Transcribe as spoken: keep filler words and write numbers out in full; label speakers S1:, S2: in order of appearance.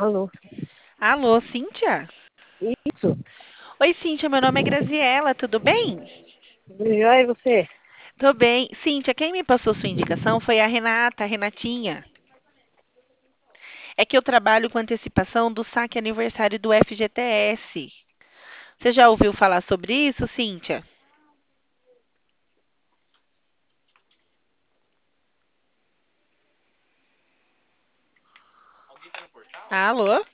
S1: Alô,
S2: Alô, Cíntia?
S1: isso?
S2: Oi, Cíntia, meu nome é Graziela, tudo bem?
S1: Melhor é você?
S2: Tô bem. Cíntia, quem me passou sua indicação foi a Renata, a Renatinha. É que eu trabalho com antecipação do saque aniversário do F G T S. Você já ouviu falar sobre isso, Cíntia? Alô?